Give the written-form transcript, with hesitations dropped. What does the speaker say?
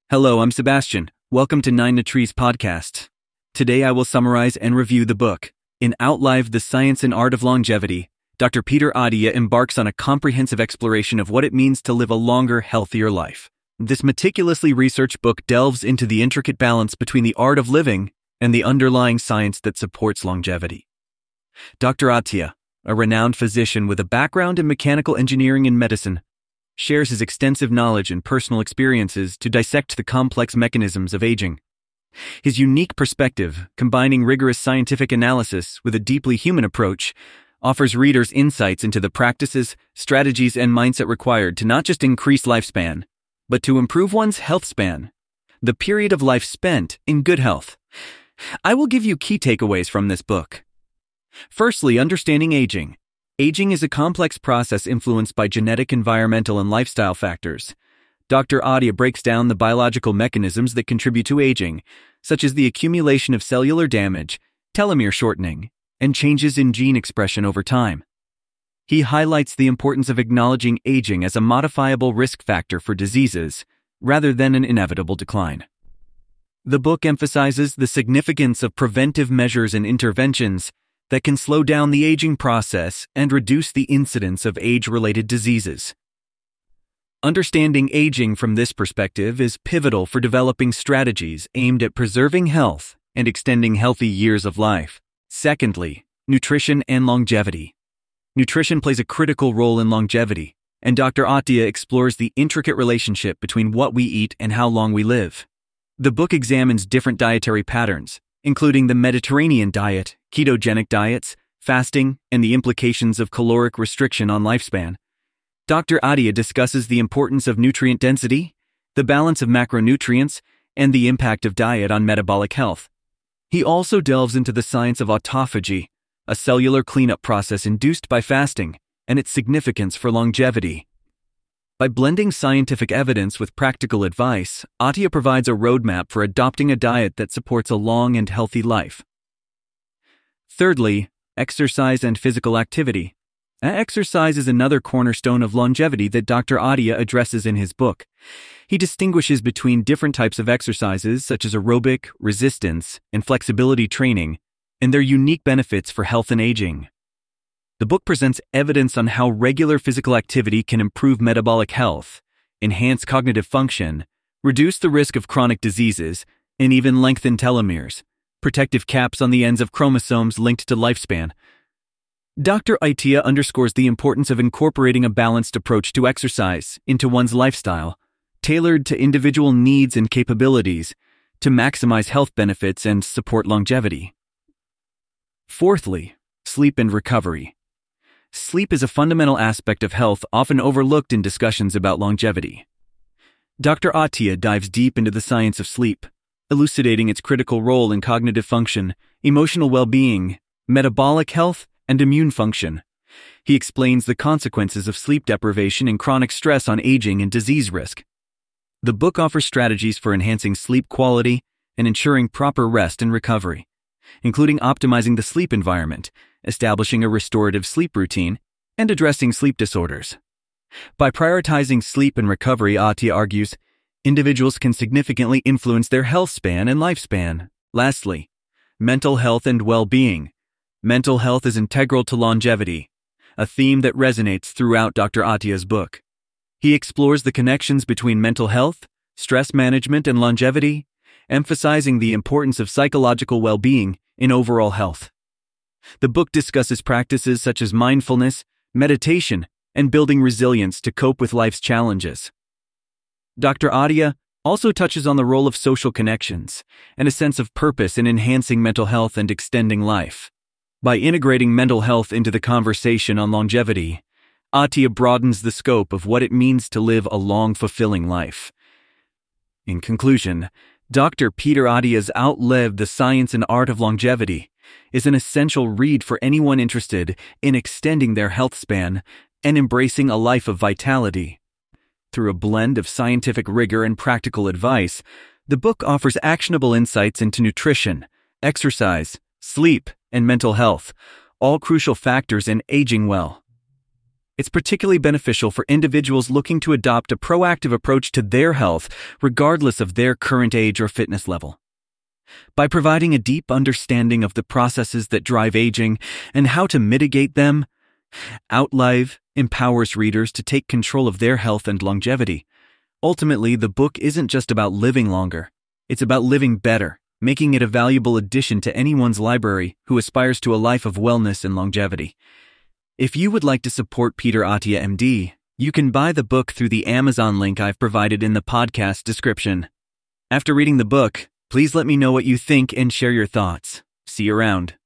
Hello, I'm Sebastian. Welcome to Nine Trees podcast. Today I will summarize and review the book. In Outlive: The Science and Art of Longevity, Dr. Peter Attia embarks on a comprehensive exploration of what it means to live a longer, healthier life. This meticulously researched book delves into the intricate balance between the art of living and the underlying science that supports longevity. Dr. Attia, a renowned physician with a background in mechanical engineering and medicine, shares his extensive knowledge and personal experiences to dissect the complex mechanisms of aging. His unique perspective, combining rigorous scientific analysis with a deeply human approach, offers readers insights into the practices, strategies, and mindset required to not just increase lifespan, but to improve one's health span, the period of life spent in good health. I will give you key takeaways from this book. Firstly, understanding aging. Aging is a complex process influenced by genetic, environmental, and lifestyle factors. Dr. Attia breaks down the biological mechanisms that contribute to aging, such as the accumulation of cellular damage, telomere shortening, and changes in gene expression over time. He highlights the importance of acknowledging aging as a modifiable risk factor for diseases, rather than an inevitable decline. The book emphasizes the significance of preventive measures and interventions that can slow down the aging process and reduce the incidence of age-related diseases. Understanding aging from this perspective is pivotal for developing strategies aimed at preserving health and extending healthy years of life. Secondly, nutrition and longevity. Nutrition plays a critical role in longevity, and Dr. Attia explores the intricate relationship between what we eat and how long we live. The book examines different dietary patterns, including the Mediterranean diet, ketogenic diets, fasting, and the implications of caloric restriction on lifespan. Dr. Attia discusses the importance of nutrient density, the balance of macronutrients, and the impact of diet on metabolic health. He also delves into the science of autophagy, a cellular cleanup process induced by fasting, and its significance for longevity. By blending scientific evidence with practical advice, Attia provides a roadmap for adopting a diet that supports a long and healthy life. Thirdly, exercise and physical activity. Exercise is another cornerstone of longevity that Dr. Attia addresses in his book. He distinguishes between different types of exercises such as aerobic, resistance, and flexibility training, and their unique benefits for health and aging. The book presents evidence on how regular physical activity can improve metabolic health, enhance cognitive function, reduce the risk of chronic diseases, and even lengthen telomeres, protective caps on the ends of chromosomes linked to lifespan. Dr. Attia underscores the importance of incorporating a balanced approach to exercise into one's lifestyle, tailored to individual needs and capabilities, to maximize health benefits and support longevity. Fourthly, sleep and recovery. Sleep is a fundamental aspect of health often overlooked in discussions about longevity. Dr. Attia dives deep into the science of sleep, elucidating its critical role in cognitive function, emotional well-being, metabolic health, and immune function. He explains the consequences of sleep deprivation and chronic stress on aging and disease risk. The book offers strategies for enhancing sleep quality and ensuring proper rest and recovery, including optimizing the sleep environment, establishing a restorative sleep routine, and addressing sleep disorders. By prioritizing sleep and recovery, Attia argues, individuals can significantly influence their health span and lifespan. Lastly, mental health and well-being. Mental health is integral to longevity, a theme that resonates throughout Dr. Attia's book. He explores the connections between mental health, stress management, and longevity, emphasizing the importance of psychological well-being in overall health. The book discusses practices such as mindfulness, meditation, and building resilience to cope with life's challenges. Dr. Attia also touches on the role of social connections and a sense of purpose in enhancing mental health and extending life. By integrating mental health into the conversation on longevity, Attia broadens the scope of what it means to live a long, fulfilling life. In conclusion, Dr. Peter Attia's Outlive: The Science and Art of Longevity is an essential read for anyone interested in extending their health span and embracing a life of vitality. Through a blend of scientific rigor and practical advice, the book offers actionable insights into nutrition, exercise, sleep, and mental health, all crucial factors in aging well. It's particularly beneficial for individuals looking to adopt a proactive approach to their health, regardless of their current age or fitness level. By providing a deep understanding of the processes that drive aging and how to mitigate them, Outlive empowers readers to take control of their health and longevity. Ultimately, the book isn't just about living longer. It's about living better, making it a valuable addition to anyone's library who aspires to a life of wellness and longevity. If you would like to support Peter Attia, MD, you can buy the book through the Amazon link I've provided in the podcast description. After reading the book, please let me know what you think and share your thoughts. See you around.